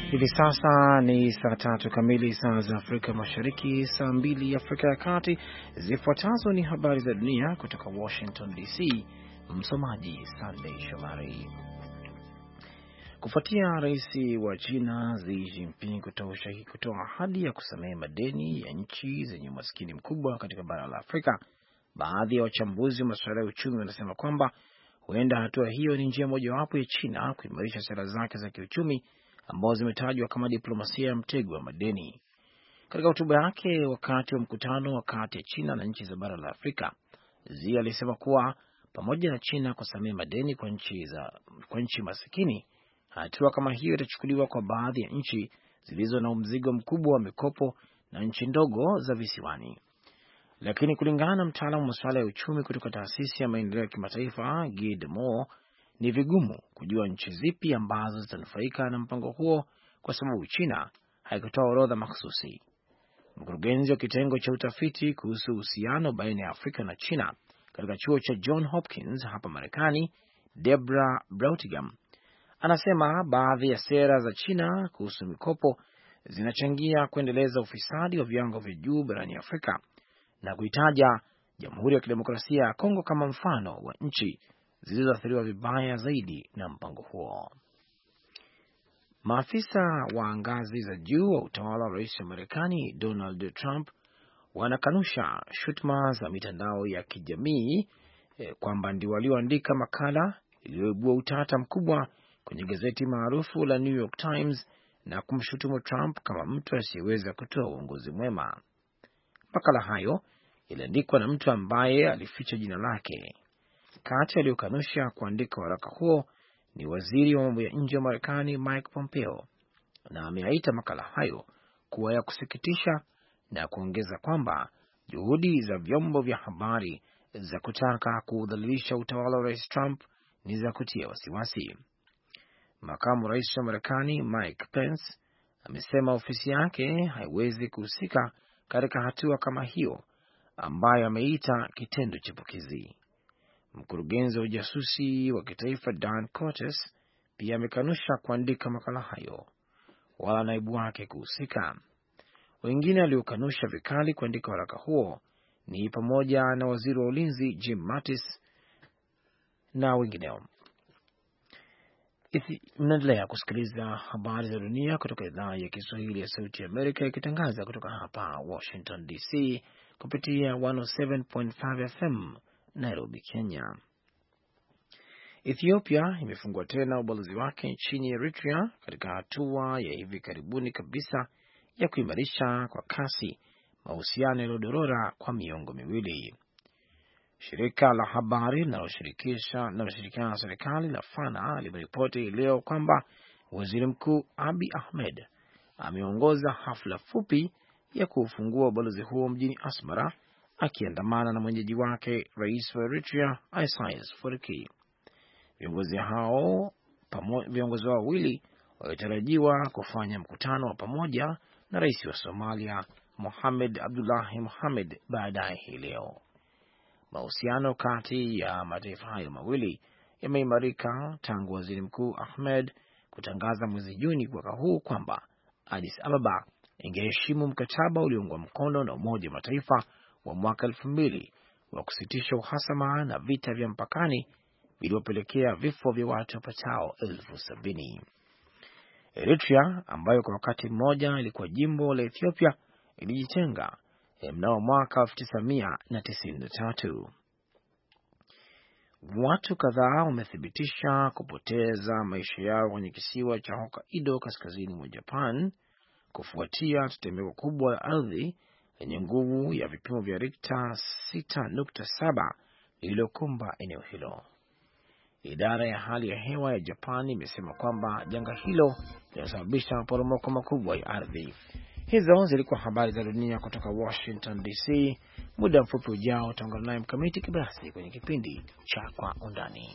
Hivi sasa ni saa 3 kamili saa za Afrika Mashariki, saa 2 Afrika ya Kati. Zifuatazo ni habari za dunia kutoka Washington DC. Msomaji Sunday Shomari. Kufuatia rais wa China Xi Jinping kutoa ahadi ya kusamehe madeni ya nchi zenye umaskini mkubwa katika bara la Afrika, baadhi ya wachambuzi wa masuala ya uchumi wanasema kwamba huenda hatua hiyo ni njia mojawapo ya China kuimarisha sera zake za kiuchumi ambazo zimetajwa kama diplomasia ya mtego wa madeni. Katika hotuba yake wakati wa mkutano wa kati ya China na nchi za bara la Afrika, Xi alisema kuwa pamoja na China kusamehe madeni kwa nchi masikini, hatua kama hiyo itachukuliwa kwa baadhi ya nchi zilizo na mzigo mkubwa wa mikopo na nchi ndogo za visiwani. Lakini kulingana na mtaalamu wa masuala ya uchumi kutoka taasisi ya maendeleo ya kimataifa Guy Debord, ni vigumu kujua nchi zipi ambazo zitanufaika na mpango huo kwa sababu China haikutoa orodha mahsusi. Mkurugenzi wa kitengo cha utafiti kuhusu uhusiano baina ya Afrika na China katika chuo cha John Hopkins hapa Marekani, Deborah Brautigam, anasema baadhi ya sera za China kuhusu mikopo zinachangia kuendeleza ufisadi wa viwango vya juu barani Afrika na kuitaja Jamhuri ya Kidemokrasia ya Kongo kama mfano wa nchi zilizoathiriwa vibaya zaidi na mpango huo. Maafisa wa ngazi za juu wa utawala wa rais wa Marekani Donald Trump wanakanusha shutuma za mitandao ya kijamii kwamba ndio walioandika makala iliyoibua utata mkubwa kwenye gazeti maarufu la New York Times na kumshutumu Trump kama mtu asiyeweza kutoa uongozi mwema. Makala hayo iliandikwa na mtu ambaye alificha jina lake. Kati aliyokanusha kuandika waraka huo ni waziri wa mambo ya nje wa Marekani Mike Pompeo, na ameaita makala hayo kuwa ya kusikitisha na kuongeza kwamba juhudi za vyombo vya habari za kutaka kuudhalilisha utawala wa rais Trump ni za kutia wasiwasi. Makamu rais wa Marekani Mike Pence amesema ofisi yake haiwezi kuhusika katika hatua kama hiyo ambayo ameita kitendo chipukizi. Mkurugenzi wa ujasusi wa kitaifa Dan Cortes pia amekanusha kuandika makala hayo wala naibu wake kuhusika. Wengine waliokanusha vikali kuandika waraka huo ni pamoja na waziri wa ulinzi Jim Mattis na wengineo. Mnaendelea kusikiliza habari za dunia kutoka idhaa ya Kiswahili ya Sauti ya Amerika ikitangaza kutoka hapa Washington DC kupitia 107.5 FM Nairobi, Kenya. Ethiopia imefungua tena ubalozi wake nchini Eritrea katika hatua ya hivi karibuni kabisa ya kuimarisha kwa kasi mahusiano yaliyodorora kwa miongo miwili. Shirika la habari linaloshirikiana na serikali la Fana limeripoti leo kwamba Waziri Mkuu Abiy Ahmed ameongoza hafla fupi ya kufungua ubalozi huo mjini Asmara akiandamana na mwenyeji wake Rais wa Eritrea Isaias Afwerki. Viongozi hao wawili walitarajiwa kufanya mkutano wa pamoja na Rais wa Somalia Mohamed Abdullahi Mohamed baadaye hii leo. Mahusiano kati ya mataifa hayo mawili yameimarika tangu Waziri Mkuu Ahmed kutangaza mwezi Juni mwaka huu kwamba Addis Ababa ingeheshimu mkataba ulioungwa mkono na Umoja wa Mataifa wa mwaka 2000 wa kusitisha uhasama na vita vya mpakani vilivyopelekea vifo vya watu wapatao 70,000. Eritrea ambayo kwa wakati mmoja ilikuwa jimbo la Ethiopia ilijitenga mnamo mwaka 1993. Watu kadhaa wamethibitisha kupoteza maisha yao kwenye kisiwa cha Hokkaido kaskazini mwa Japan kufuatia tetemeko kubwa la ardhi lenye nguvu ya vipimo vya Richter 6.7 lililokumba eneo hilo. Idara ya hali ya hewa ya Japan imesema kwamba janga hilo linasababisha maporomoko makubwa ya ardhi. Hizo zilikuwa habari za dunia kutoka Washington DC. Muda mfupi ujao utaungana naye Mkamiti Kibayasi kwenye kipindi cha Kwa Undani.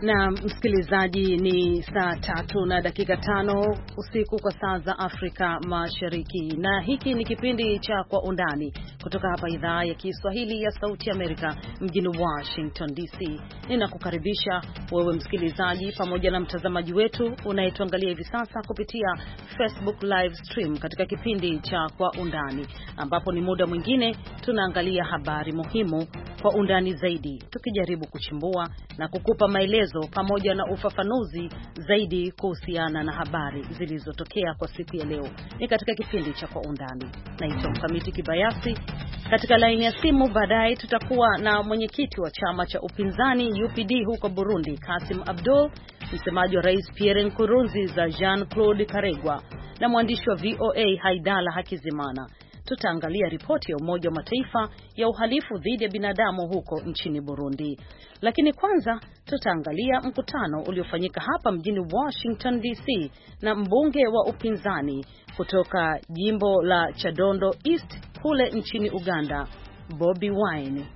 Na msikilizaji, ni saa 3:05 usiku kwa saa za Afrika Mashariki, na hiki ni kipindi cha Kwa Undani kutoka hapa idhaa ya Kiswahili ya Sauti Amerika mjini Washington DC. Ninakukaribisha wewe msikilizaji pamoja na mtazamaji wetu unayetuangalia hivi sasa kupitia Facebook live stream katika kipindi cha Kwa Undani, ambapo ni muda mwingine tunaangalia habari muhimu kwa undani zaidi, tukijaribu kuchimbua na kukupa maelezo pamoja na ufafanuzi zaidi kuhusiana na habari zilizotokea kwa siku ya leo. Ni katika kipindi cha Kwa Undani. Naitwa Mkamiti Kibayasi. Katika laini ya simu baadaye tutakuwa na mwenyekiti wa chama cha upinzani UPD huko Burundi, Kasim Abdul, msemaji wa Rais Pierre Nkurunziza Jean-Claude Karegwa, na mwandishi wa VOA Haidala Hakizimana. Tutaangalia ripoti ya Umoja wa Mataifa ya uhalifu dhidi ya binadamu huko nchini Burundi. Lakini kwanza tutaangalia mkutano uliofanyika hapa mjini Washington DC na mbunge wa upinzani kutoka jimbo la Chadondo East kule nchini Uganda, Bobi Wine.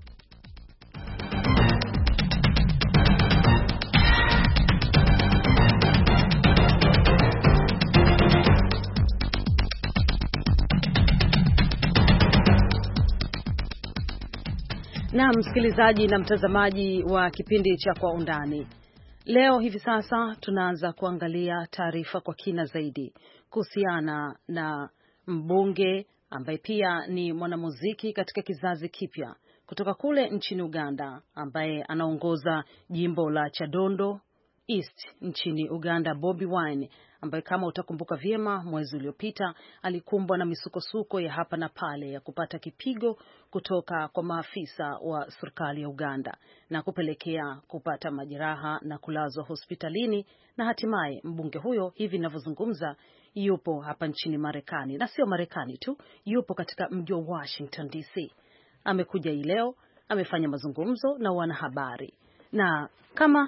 Na msikilizaji na mtazamaji wa kipindi cha Kwa Undani, leo hivi sasa tunaanza kuangalia taarifa kwa kina zaidi kuhusiana na mbunge ambaye pia ni mwanamuziki katika kizazi kipya kutoka kule nchini Uganda, ambaye anaongoza jimbo la Chadondo East nchini Uganda, Bobi Wine, ambaye kama utakumbuka vyema mwezi uliopita alikumbwa na misukosuko ya hapa na pale ya kupata kipigo kutoka kwa maafisa wa serikali ya Uganda na kupelekea kupata majeraha na kulazwa hospitalini, na hatimaye mbunge huyo hivi ninavyozungumza yupo hapa nchini Marekani, na sio Marekani tu, yupo katika mji wa Washington DC. Amekuja hii leo, amefanya mazungumzo na wanahabari, na kama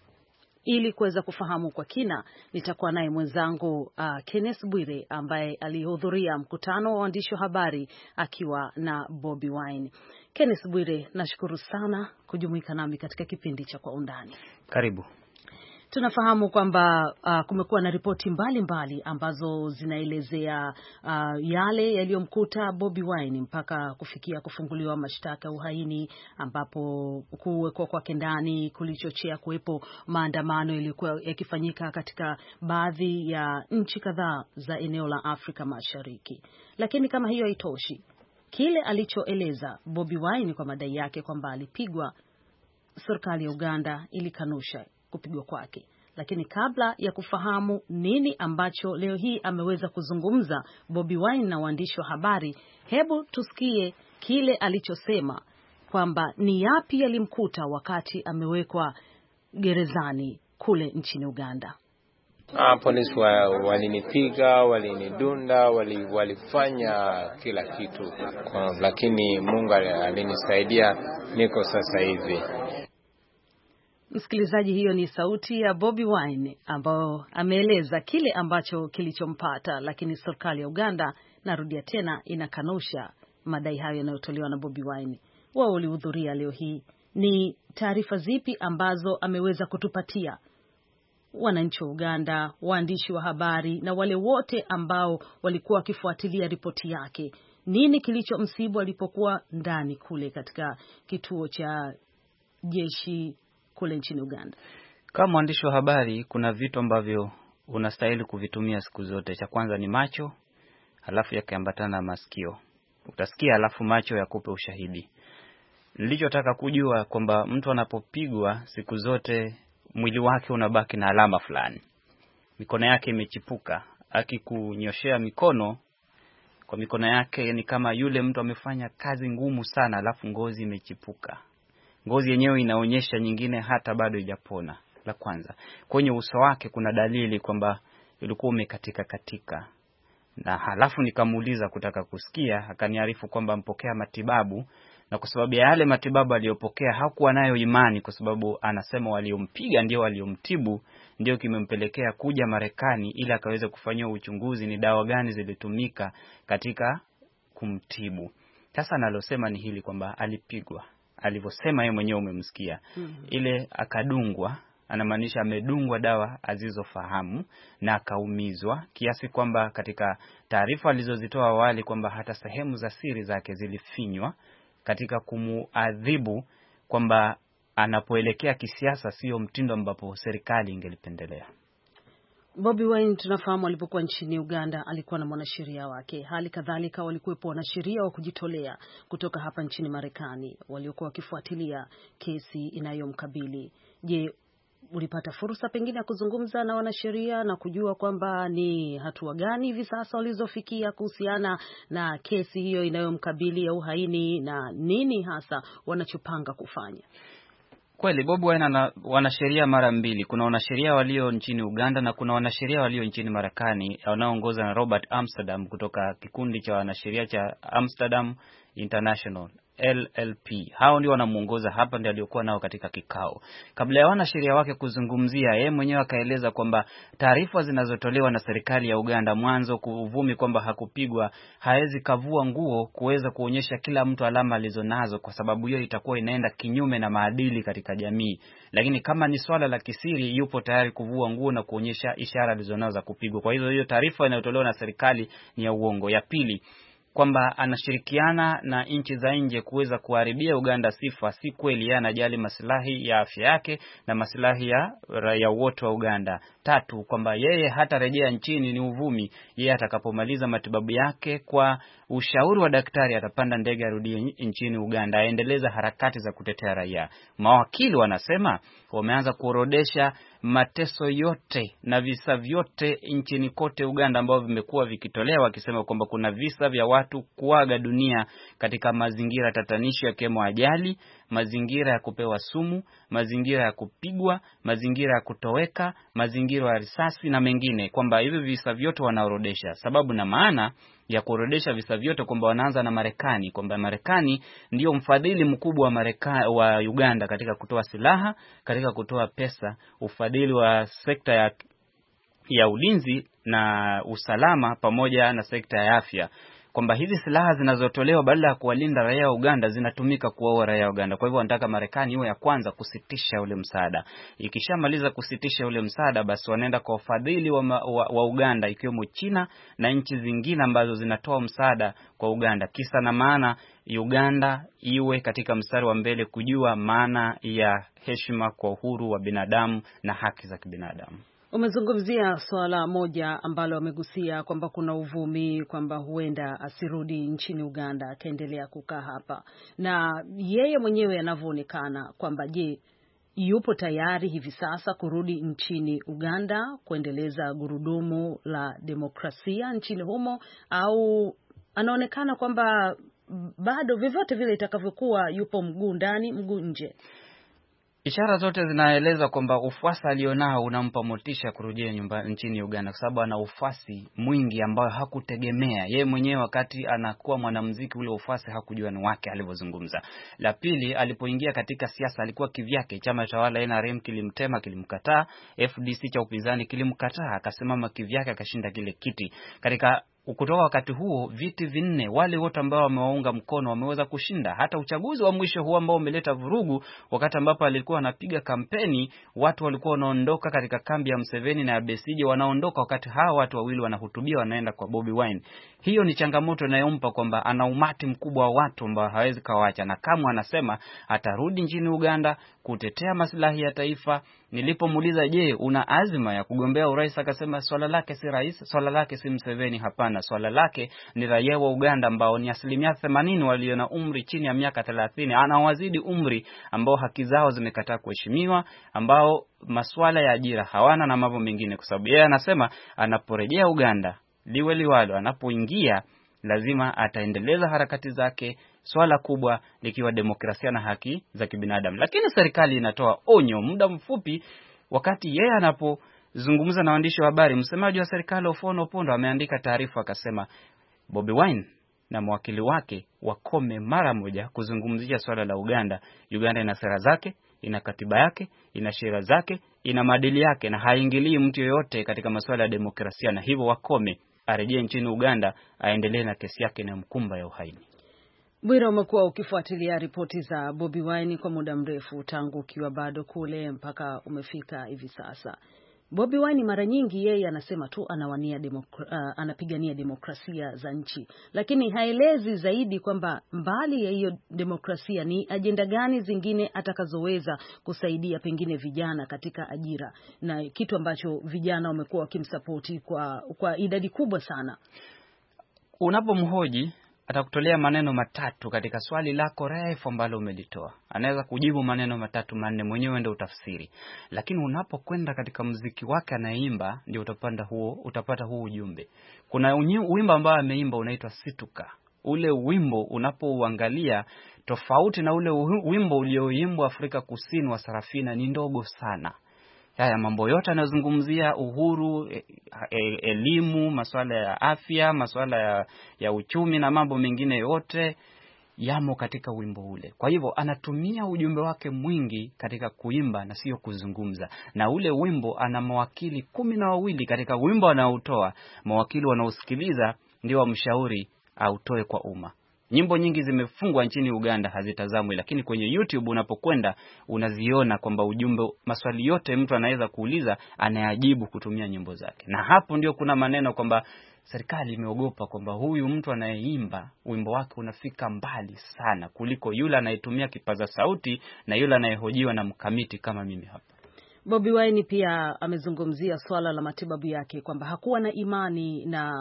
ili kuweza kufahamu kwa kina, nitakuwa naye mwenzangu Kenneth Bwire ambaye alihudhuria mkutano wa waandishi wa habari akiwa na Bobi Wine. Kenneth Bwire, nashukuru sana kujumuika nami katika kipindi cha Kwa Undani. Karibu. Tunafahamu kwamba kumekuwa na ripoti mbalimbali ambazo zinaelezea yale yaliyomkuta Bobi Wine mpaka kufikia kufunguliwa mashtaka ya uhaini, ambapo kuwekwa kwake ndani kulichochea kuwepo maandamano yaliyokuwa yakifanyika katika baadhi ya nchi kadhaa za eneo la Afrika Mashariki. Lakini kama hiyo haitoshi, kile alichoeleza Bobi Wine kwa madai yake kwamba alipigwa, serikali ya Uganda ilikanusha kupigwa kwake. Lakini kabla ya kufahamu nini ambacho leo hii ameweza kuzungumza Bobi Wine na waandishi wa habari, hebu tusikie kile alichosema kwamba ni yapi yalimkuta wakati amewekwa gerezani kule nchini Uganda. Polisi walinipiga, walinidunda, walifanya kila kitu, lakini Mungu alinisaidia, niko sasa hivi. Msikilizaji, hiyo ni sauti ya Bobi Wine ambao ameeleza kile ambacho kilichompata, lakini serikali ya Uganda, narudia tena, inakanusha madai hayo yanayotolewa na Bobi Wine. Wao walihudhuria leo hii. Ni taarifa zipi ambazo ameweza kutupatia wananchi wa Uganda, waandishi wa habari na wale wote ambao walikuwa wakifuatilia ripoti yake? Nini kilichomsibu alipokuwa ndani kule katika kituo cha jeshi kule nchini Uganda? Kama mwandishi wa habari, kuna vitu ambavyo unastahili kuvitumia siku zote. Cha kwanza ni macho, halafu yakiambatana na masikio. Utasikia halafu macho yakupe ushahidi. Nilichotaka kujua kwamba mtu anapopigwa siku zote mwili wake unabaki na alama fulani. Mikono yake imechipuka. Akikunyoshea mikono, kwa mikono yake ni kama yule mtu amefanya kazi ngumu sana, halafu ngozi imechipuka. Ngozi yenyewe inaonyesha nyingine hata bado haijapona. La kwanza, kwenye uso wake kuna dalili kwamba ulikuwa umekatika katika. Na halafu nikamuuliza kutaka kusikia, akaniarifu kwamba mpokea matibabu, na kwa sababu ya yale matibabu aliyopokea hakuwa nayo imani, kwa sababu anasema waliompiga ndio waliomtibu, ndio kimempelekea kuja Marekani ili akaweze kufanyia uchunguzi ni dawa gani zilitumika katika kumtibu. Sasa nalosema ni hili kwamba alipigwa. Alivyosema yeye mwenyewe umemsikia. Ile akadungwa anamaanisha amedungwa dawa azizofahamu na akaumizwa, kiasi kwamba katika taarifa alizozitoa awali kwamba hata sehemu za siri zake zilifinywa katika kumuadhibu, kwamba anapoelekea kisiasa sio mtindo ambapo serikali ingelipendelea. Bobi Wine tunafahamu alipokuwa nchini Uganda alikuwa na mwanasheria wake. Hali kadhalika walikuwepo wanasheria wa kujitolea kutoka hapa nchini Marekani waliokuwa wakifuatilia kesi inayomkabili. Je, ulipata fursa pengine ya kuzungumza na wanasheria na kujua kwamba ni hatua gani hivi sasa walizofikia kuhusiana na kesi hiyo inayomkabili ya uhaini na nini hasa wanachopanga kufanya? Kweli Bobi Wine ana wanasheria mara mbili. Kuna wanasheria walio nchini Uganda na kuna wanasheria walio nchini Marekani wanaoongozwa na Robert Amsterdam kutoka kikundi cha wanasheria cha Amsterdam International LLP. Hao ndio wanamuongoza hapa, ndio aliokuwa nao katika kikao. Kabla ya wanasheria wake kuzungumzia, yeye mwenyewe akaeleza kwamba taarifa zinazotolewa na serikali ya Uganda mwanzo kuvumi kwamba hakupigwa, haezi kavua nguo kuweza kuonyesha kila mtu alama alizonazo, kwa sababu hiyo itakuwa inaenda kinyume na maadili katika jamii. Lakini kama ni swala la kisiri, yupo tayari kuvua nguo na kuonyesha ishara alizonazo za kupigwa. Kwa hiyo taarifa inayotolewa na serikali ni ya uongo. Ya pili, kwamba anashirikiana na nchi za nje kuweza kuharibia Uganda sifa, si kweli. Yeye anajali maslahi ya afya yake na maslahi ya raia wote wa Uganda. Tatu, kwamba yeye hatarejea nchini ni uvumi. Yeye atakapomaliza matibabu yake kwa ushauri wa daktari atapanda ndege arudie nchini Uganda, aendeleza harakati za kutetea raia. Mawakili wanasema wameanza kuorodesha mateso yote na visa vyote nchini kote Uganda ambao vimekuwa vikitolewa, wakisema kwamba kuna visa vya watu kuaga dunia katika mazingira tatanishi yakiwemo ajali, mazingira ya kupewa sumu, mazingira ya kupigwa, mazingira ya kutoweka, mazingira ya risasi na mengine, kwamba hivi visa vyote wanaorodesha. Sababu na maana ya kuorodesha visa vyote kwamba wanaanza na Marekani, kwamba Marekani ndio mfadhili mkubwa wa Uganda katika kutoa silaha, katika kutoa pesa, ufadhili wa sekta ya ulinzi na usalama pamoja na sekta ya afya, kwamba hizi silaha zinazotolewa badala ya kuwalinda raia wa Uganda zinatumika kuwaua raia wa Uganda. Kwa hivyo wanataka Marekani iwe ya kwanza kusitisha ule msaada. Ikishamaliza kusitisha ule msaada, basi wanaenda kwa ufadhili wa Uganda, ikiwemo China na nchi zingine ambazo zinatoa msaada kwa Uganda. Kisa na maana Uganda iwe katika mstari wa mbele kujua maana ya heshima kwa uhuru wa binadamu na haki za kibinadamu. Umezungumzia swala moja ambalo amegusia kwamba kuna uvumi kwamba huenda asirudi nchini Uganda, akaendelea kukaa hapa. Na yeye mwenyewe anavyoonekana kwamba je, yupo tayari hivi sasa kurudi nchini Uganda kuendeleza gurudumu la demokrasia nchini humo, au anaonekana kwamba bado vyovyote vile itakavyokuwa yupo mguu ndani mguu nje? Ishara zote zinaeleza kwamba ufuasi alionao unampa motisha kurejea nchini Uganda, kwa sababu ana ufuasi mwingi ambao hakutegemea. Yeye mwenyewe wakati anakuwa mwanamuziki ule ufuasi hakujua ni wake alivyozungumza. La pili, alipoingia katika siasa alikuwa kivyake. Chama tawala NRM kilimtema, kilimkataa. FDC cha upinzani kilimkataa, akasimama kivyake akashinda kile kiti. Kutoka wakati huo viti 4 wale wote ambao wamewaunga mkono wameweza kushinda. Hata uchaguzi wa mwisho huo ambao umeleta vurugu, wakati ambapo alikuwa anapiga kampeni, watu walikuwa wanaondoka katika kambi ya Museveni na ya Besigye, wanaondoka wakati hawa watu wawili wanahutubia, wanaenda kwa Bobi Wine. Hiyo ni changamoto inayompa kwamba ana umati mkubwa wa watu ambao hawezi kawaacha, na kama anasema atarudi nchini Uganda kutetea maslahi ya taifa. Nilipomuuliza, je, una azma ya kugombea urais, akasema swala lake si rais, swala lake si Museveni. Hapana, swala lake ni raia wa Uganda ambao ni 80% walio na umri chini ya miaka 30. Anawazidi umri, ambao haki zao zimekataa kuheshimiwa, ambao masuala ya ajira hawana na mambo mengine, kwa sababu yeye anasema anaporejea Uganda liwe liwalo, anapoingia lazima ataendeleza harakati zake, swala kubwa likiwa demokrasia na haki za kibinadamu. Lakini serikali inatoa onyo muda mfupi wakati yeye anapozungumza na waandishi wa habari. Msemaji wa serikali Ofono Opondo ameandika taarifa akasema Bobi Wine na mwakili wake wakome mara moja kuzungumzia swala la Uganda. Uganda ina sera zake, ina katiba yake, ina sheria zake, ina maadili yake, na haingilii mtu yoyote katika masuala ya demokrasia, na hivyo wakome, arejee nchini Uganda aendelee na kesi yake na mkumba ya uhaini. Bwira, umekuwa ukifuatilia ripoti za Bobi Wine kwa muda mrefu tangu ukiwa bado kule mpaka umefika hivi sasa. Bobi Wine mara nyingi yeye anasema tu anapigania demokrasia za nchi, lakini haelezi zaidi kwamba mbali ya hiyo demokrasia ni ajenda gani zingine atakazoweza kusaidia pengine vijana katika ajira, na kitu ambacho vijana wamekuwa wakimsapoti kwa idadi kubwa sana. Unapomhoji atakutolea maneno matatu katika swali lako refu ambalo umelitoa. Anaweza kujibu maneno matatu manne, mwenyewe ndio utafsiri. Lakini unapokwenda katika muziki wake anayeimba ndio utapata huo ujumbe. Kuna wimbo ambao ameimba unaitwa Situka. Ule wimbo unapouangalia tofauti na ule wimbo ulioimbwa Afrika Kusini wa Sarafina ni ndogo sana. Haya mambo yote yanazungumzia uhuru, elimu, masuala ya afya, masuala ya uchumi na mambo mengine yote yamo katika wimbo ule. Kwa hivyo anatumia ujumbe wake mwingi katika kuimba na sio kuzungumza. Na ule wimbo ana mawakili 12 katika wimbo anaotoa. Mawakili wanaosikiliza ndio wamshauri autoe kwa umma. Nyimbo nyingi zimefungwa nchini Uganda hazitazamwi, lakini kwenye YouTube unapokwenda unaziona kwamba ujumbe, maswali yote mtu anaweza kuuliza anayajibu kutumia nyimbo zake. Na hapo ndio kuna maneno kwamba serikali imeogopa kwamba huyu mtu anayeimba wimbo wake unafika mbali sana kuliko yule anayetumia kipaza sauti na yule anayehojiwa na mkamiti kama mimi hapa. Bobi Wine pia amezungumzia swala la matibabu yake kwamba hakuwa na imani na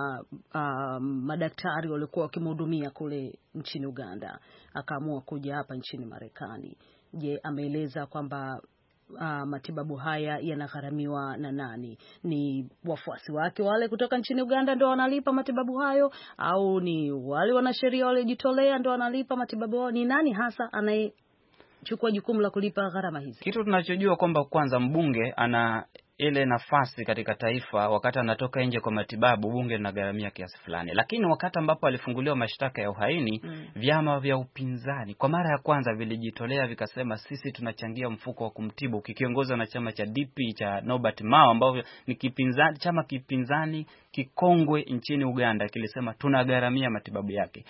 madaktari waliokuwa wakimhudumia kule nchini Uganda, akaamua kuja hapa nchini Marekani. Je, ameeleza kwamba matibabu haya yanagharamiwa na nani? Ni wafuasi wake wale kutoka nchini Uganda ndio wanalipa matibabu hayo, au ni wale wanasheria waliojitolea ndio wanalipa matibabu hayo? Ni nani hasa chukua jukumu la kulipa gharama hizi? Kitu tunachojua kwamba kwanza mbunge ana ile nafasi katika taifa, wakati anatoka nje kwa matibabu bunge linagharamia kiasi fulani. Lakini wakati ambapo alifunguliwa mashtaka ya uhaini, vyama vya upinzani kwa mara ya kwanza vilijitolea vikasema sisi tunachangia mfuko wa kumtibu, kikiongozwa na chama cha DP cha Norbert Mao ambao ni chama kipinzani kikongwe nchini Uganda, kilisema tunagharamia matibabu yake.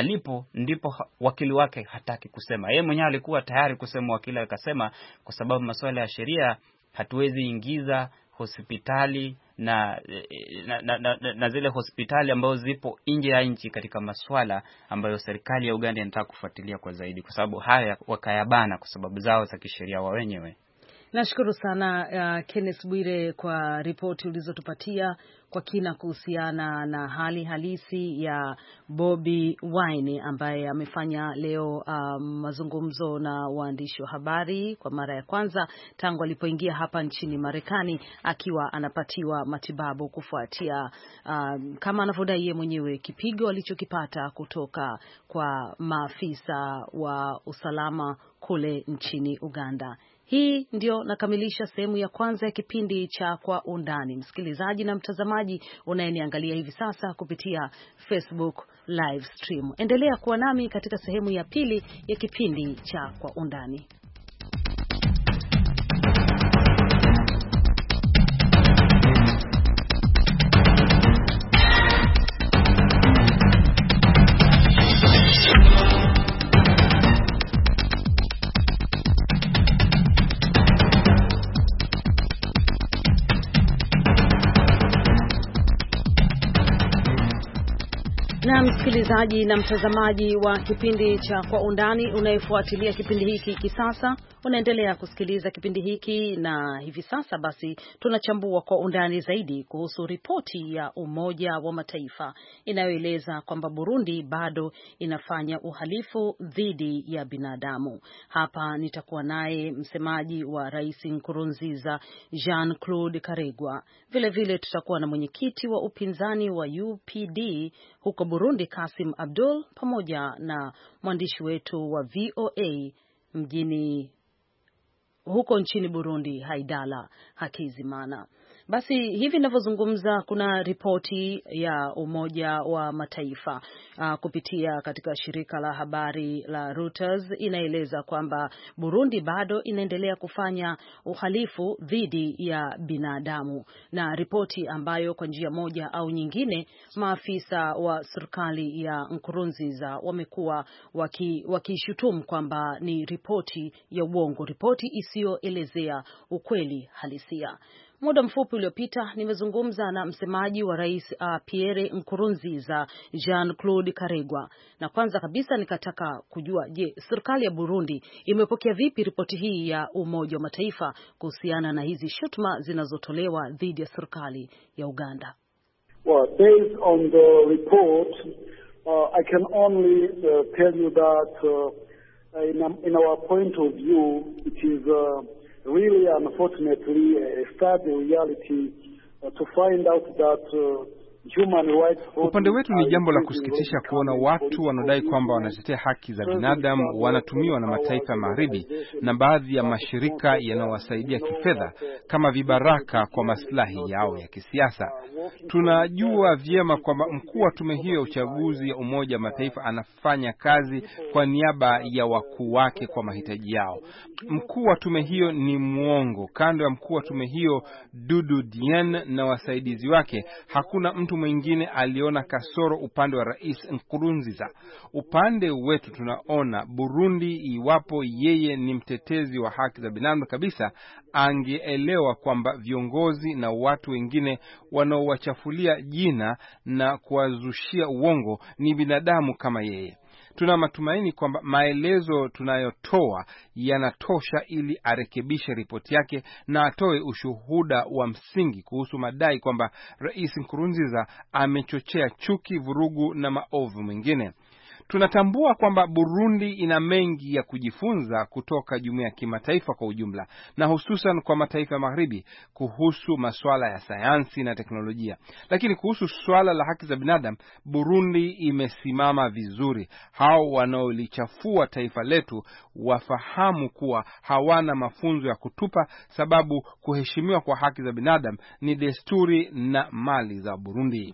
Ndipo wakili wake hataki kusema. Yeye mwenyewe alikuwa tayari kusema, wakili akasema kwa sababu masuala ya sheria hatuwezi ingiza hospitali na zile hospitali ambazo zipo nje ya nchi katika masuala ambayo serikali ya Uganda inataka kufuatilia kwa zaidi, kwa sababu haya wakayabana kwa sababu zao za kisheria wao wenyewe. Nashukuru sana Kenneth Bwire kwa ripoti ulizotupatia kwa kina kuhusiana na hali halisi ya Bobi Wine ambaye amefanya leo mazungumzo na waandishi wa habari kwa mara ya kwanza tangu alipoingia hapa nchini Marekani, akiwa anapatiwa matibabu kufuatia kama anavyodai yeye mwenyewe kipigo alichokipata kutoka kwa maafisa wa usalama kule nchini Uganda. Hii ndio nakamilisha sehemu ya kwanza ya kipindi cha Kwa Undani. Msikilizaji na mtazamaji unayeniangalia hivi sasa kupitia Facebook live stream, endelea kuwa nami katika sehemu ya pili ya kipindi cha Kwa Undani. Na msikilizaji na mtazamaji wa kipindi cha Kwa Undani unayefuatilia kipindi hiki kisasa, unaendelea kusikiliza kipindi hiki, na hivi sasa basi tunachambua kwa undani zaidi kuhusu ripoti ya Umoja wa Mataifa inayoeleza kwamba Burundi bado inafanya uhalifu dhidi ya binadamu. Hapa nitakuwa naye msemaji wa Rais Nkurunziza, Jean-Claude Karegwa. Vile vile tutakuwa na mwenyekiti wa upinzani wa UPD huko Burundi, Kasim Abdul, pamoja na mwandishi wetu wa VOA huko nchini Burundi, Haidala Hakizimana. Basi hivi ninavyozungumza kuna ripoti ya Umoja wa Mataifa kupitia katika shirika la habari la Reuters inaeleza kwamba Burundi bado inaendelea kufanya uhalifu dhidi ya binadamu, na ripoti ambayo kwa njia moja au nyingine maafisa wa serikali ya Nkurunziza wamekuwa wakishutumu kwamba ni ripoti ya uongo, ripoti isiyoelezea ukweli halisia. Muda mfupi uliopita nimezungumza na msemaji wa Rais Pierre Nkurunziza, Jean-Claude Karegwa, na kwanza kabisa nikataka kujua, je, serikali ya Burundi imepokea vipi ripoti hii ya Umoja wa Mataifa kuhusiana na hizi shutuma zinazotolewa dhidi ya serikali ya Uganda? Well, based on the report, I can only tell you that in our point of view, it is really, unfortunately, a sad reality to find out that human rights. Upande wetu ni jambo la kusikitisha kuona watu wanaodai kwamba wanatetea haki za binadamu wanatumiwa na mataifa ya magharibi na baadhi ya mashirika yanayowasaidia kifedha kama vibaraka kwa maslahi yao ya kisiasa. Tunajua vyema kwamba mkuu wa tume hiyo ya uchaguzi ya Umoja wa Mataifa anafanya kazi kwa niaba ya wakuu wake kwa mahitaji yao. Mkuu wa tume hiyo ni muongo. Kando ya mkuu wa tume hiyo Dudu Dieng na wasaidizi wake, hakuna mtu mwingine aliona kasoro upande wa Rais Nkurunziza. Upande wetu tunaona Burundi, iwapo yeye ni mtetezi wa haki za binadamu kabisa, angeelewa kwamba viongozi na watu wengine wanaowachafulia jina na kuwazushia uongo ni binadamu kama yeye. Tuna matumaini kwamba maelezo tunayotoa yanatosha ili arekebishe ripoti yake na atoe ushuhuda wa msingi kuhusu madai kwamba Rais Nkurunziza amechochea chuki, vurugu na maovu mengine. Tunatambua kwamba Burundi ina mengi ya kujifunza kutoka jumuiya ya kimataifa kwa ujumla, na hususan kwa mataifa ya magharibi kuhusu masuala ya sayansi na teknolojia. Lakini kuhusu swala la haki za binadamu, Burundi imesimama vizuri. Hao wanaolichafua taifa letu wafahamu kuwa hawana mafunzo ya kutupa, sababu kuheshimiwa kwa haki za binadamu ni desturi na mali za Burundi.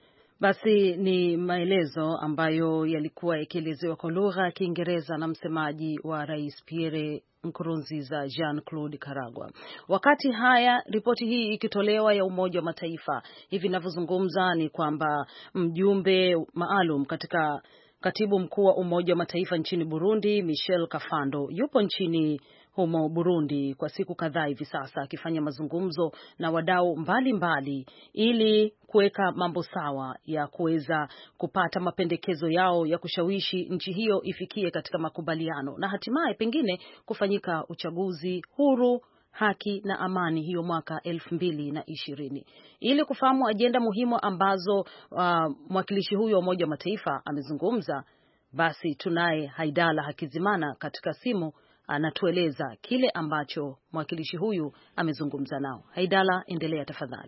Basi ni maelezo ambayo yalikuwa yakielezewa kwa lugha ya Kiingereza na msemaji wa Rais Pierre Nkurunziza, Jean-Claude Karagwa. Wakati haya ripoti hii ikitolewa ya Umoja wa Mataifa, hivi ninavyozungumza ni kwamba mjumbe maalum katika Katibu Mkuu wa Umoja wa Mataifa nchini Burundi, Michel Kafando, yupo nchini humo Burundi kwa siku kadhaa hivi sasa akifanya mazungumzo na wadau mbalimbali ili kuweka mambo sawa ya kuweza kupata mapendekezo yao ya kushawishi nchi hiyo ifikie katika makubaliano na hatimaye pengine kufanyika uchaguzi huru, haki na amani hiyo mwaka 2020. Ili kufahamu ajenda muhimu ambazo mwakilishi huyo wa Umoja wa Mataifa amezungumza, basi tunaye Haidala Hakizimana katika simu, anatueleza kile ambacho mwakilishi huyu amezungumza nao. Haidala, endelea tafadhali.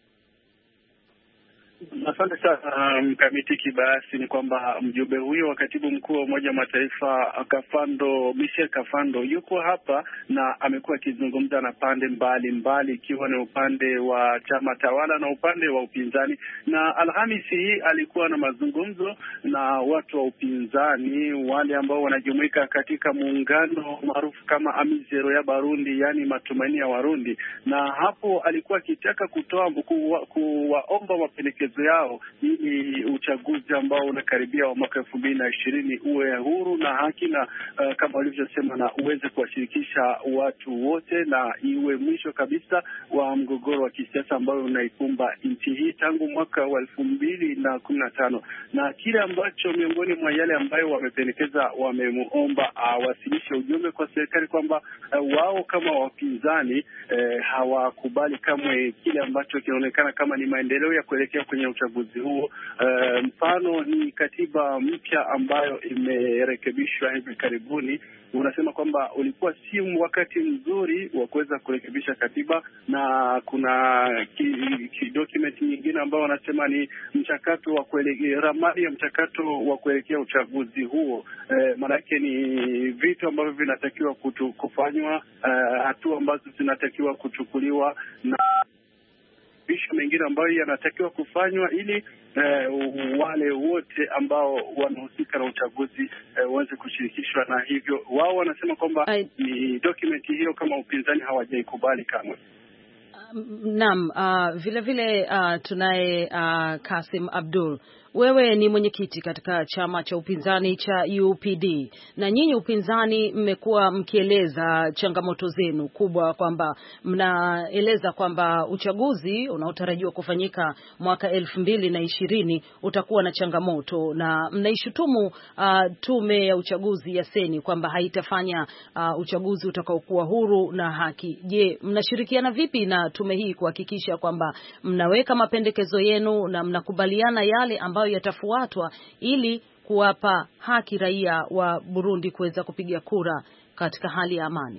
Asante sana mkamiti Kibayasi. Ni kwamba mjumbe huyo wa katibu mkuu wa Umoja wa Mataifa Kafando, Michel Kafando, yuko hapa na amekuwa akizungumza na pande mbalimbali, ikiwa ni upande wa chama tawala na upande wa upinzani. Na Alhamisi hii alikuwa na mazungumzo na watu wa upinzani, wale ambao wanajumuika katika muungano maarufu kama Amizero ya Barundi, yani matumaini ya Warundi. Na hapo alikuwa akitaka kuwaomba mapendekezo yao ili uchaguzi ambao unakaribia wa mwaka 2020 uwe huru na haki na kama walivyosema, na uweze kuwashirikisha watu wote, na iwe mwisho kabisa wa mgogoro wa kisiasa ambao unaikumba nchi hii tangu mwaka wa 2015. Na kile ambacho miongoni mwa yale ambayo wamependekeza, wamemuomba awasilishe ujumbe kwa serikali kwamba wao kama wapinzani hawakubali kamwe kile ambacho kinaonekana kama ni maendeleo ya kuelekea kwenye uchaguzi huo. Mfano ni katiba mpya ambayo imerekebishwa hivi karibuni. Unasema kwamba ulikuwa si wakati mzuri wa kuweza kurekebisha katiba, na kuna document nyingine ambayo wanasema ni mchakato wa kuelekea ramani ya mchakato wa kuelekea uchaguzi huo. Maana yake ni vitu ambavyo vinatakiwa kufanywa, hatua ambazo zinatakiwa kuchukuliwa marekebisho mengine ambayo yanatakiwa kufanywa ili wale wote ambao wanahusika na uchaguzi waweze kushirikishwa, na hivyo wao wanasema kwamba ni dokumenti hiyo kama upinzani hawajaikubali kamwe. Naam, vile tunaye Kasim Abdul. Wewe ni mwenyekiti katika chama cha upinzani cha UPD, na nyinyi upinzani mmekuwa mkieleza changamoto zenu kubwa, kwamba mnaeleza kwamba uchaguzi unaotarajiwa kufanyika mwaka 2020 utakuwa na changamoto, na mnaishutumu tume ya uchaguzi ya Seni kwamba haitafanya uchaguzi utakaokuwa huru na haki. Je, mnashirikiana vipi na tume hii kuhakikisha kwamba mnaweka mapendekezo yenu na mnakubaliana yale ambayo yatafuatwa ili kuwapa haki raia wa Burundi kuweza kupiga kura katika hali ya amani?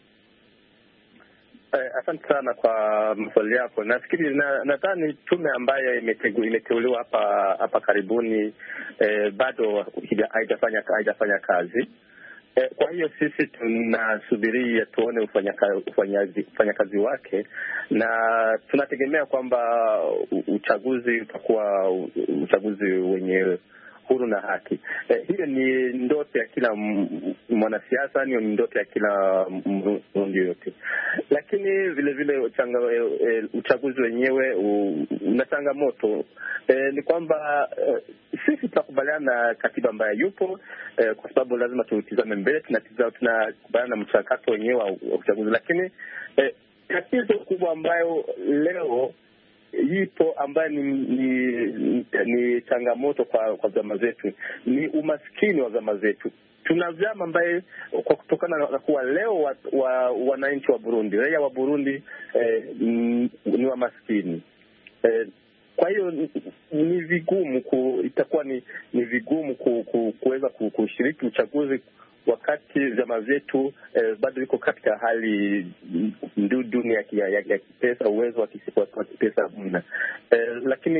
Asante sana kwa maswali yako. Nafikiri nadhani tume ambayo imeteuliwa hapa karibuni bado haijafanya kazi. Kwa hiyo sisi tunasubiria tuone ufanyakazi wake, na tunategemea kwamba uchaguzi utakuwa uchaguzi wenye huru na haki. Hiyo ni ndoto ya kila mwanasiasa, ni ndoto ya kila Mrundi yote. Lakini vile uchaguzi wenyewe una changamoto. Ni kwamba sisi tunakubaliana na katiba ambayo yupo, kwa sababu lazima tutizame mbele, tunakubaliana na mchakato wenyewe wa uchaguzi. Lakini tatizo kubwa ambayo leo ipo ambayo ni changamoto kwa vyama zetu ni umaskini wa vyama zetu. Tuna vyama ambaye kwa kutokana na kuwa leo wananchi wa Burundi, raia wa Burundi ni wa maskini. Kwa hiyo ni vigumu itakuwa ni vigumu kuweza kushiriki uchaguzi wakati vyama vyetu bado iko katika hali duni ya kipesa, uwezo wa kipesa mna. Lakini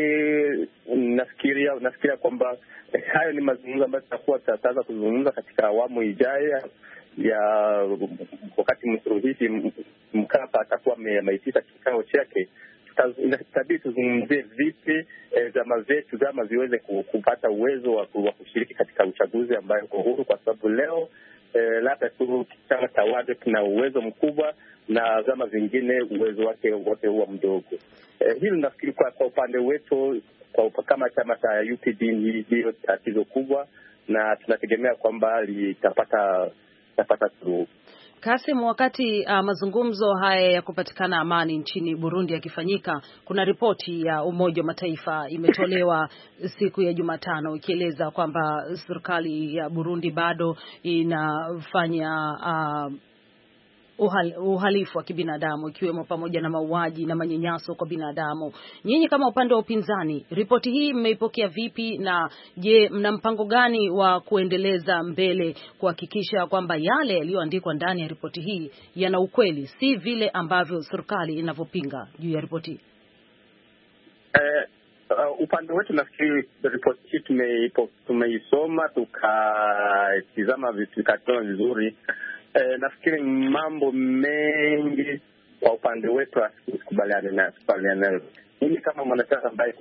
nafikiria kwamba hayo ni mazungumzo ambayo tutaanza kuzungumza katika awamu ijayo ya wakati msuluhishi Mkapa atakuwa ameitisha kikao chake. Itabidi tuzungumzie vipi vyama viweze kupata uwezo wa kushiriki katika uchaguzi ambayo uko huru, kwa sababu leo labda tu chama tawala kina uwezo mkubwa na vyama vingine uwezo wake wote huwa mdogo. Hili nafikiri kwa upande wetu kama chama cha UPD hiyo tatizo kubwa, na tunategemea kwamba litapata suluhu. Kasim, wakati mazungumzo haya ya kupatikana amani nchini Burundi yakifanyika, kuna ripoti ya Umoja wa Mataifa imetolewa siku ya Jumatano ikieleza kwamba serikali ya Burundi bado inafanya uhalifu wa kibinadamu, ikiwemo pamoja na mauaji na manyanyaso kwa binadamu. Nyinyi kama upande wa upinzani, ripoti hii mmeipokea vipi, na je, mna mpango gani wa kuendeleza mbele kuhakikisha kwamba yale yaliyoandikwa ndani ya ripoti hii yana ukweli, si vile ambavyo serikali inavyopinga juu ya ripoti hii? Upande wetu nafikiri ripoti hii tumeisoma, tukatizama vikatoa vizuri. Nafikiri mambo mengi kwa upande wetu asikubaliane nayo. Mimi kama mwanachama ambaye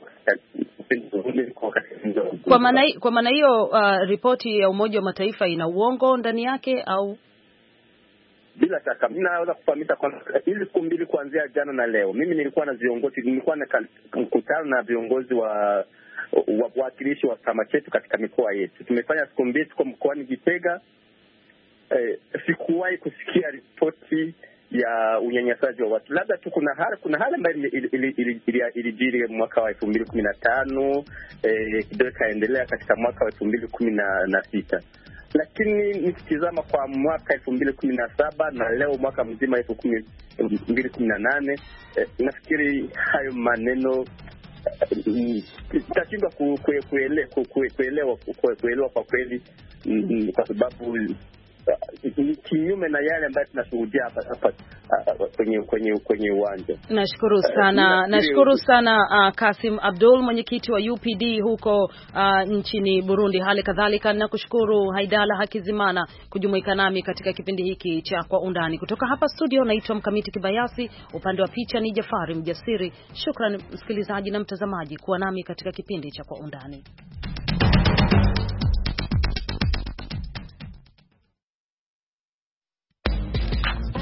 kwa maana hiyo ripoti ya Umoja wa Mataifa ina uongo ndani yake au? Bila shaka mimi naweza kufahamisha kwamba hizi siku mbili kuanzia jana na leo mimi nilikuwa na mkutano na viongozi wa wawakilishi wa chama chetu katika mikoa yetu. Tumefanya siku mbili, tuko mkoani Gitega. Sikuwahi kusikia ripoti ya unyanyasaji wa watu. Labda tu kuna hali ambayo ilijiri mwaka wa 2015, kidogo kaendelea katika mwaka wa 2016. Lakini nikitizama kwa mwaka 2017 na leo mwaka mzima 2018, nafikiri hayo maneno tutashindwa kuelewa kwa kweli, kwa sababu kinyume na yale ambayo tunashuhudia hapa kwenye uwanja. Nashukuru sana Kasim Abdul, mwenyekiti wa UPD huko nchini Burundi. Hali kadhalika nakushukuru Haidala Hakizimana kujumuika nami katika kipindi hiki cha Kwa Undani. Kutoka hapa studio naitwa Mkamiti Kibayasi, upande wa picha ni Jafari Mjasiri. Shukrani msikilizaji na mtazamaji kuwa nami katika kipindi cha Kwa Undani.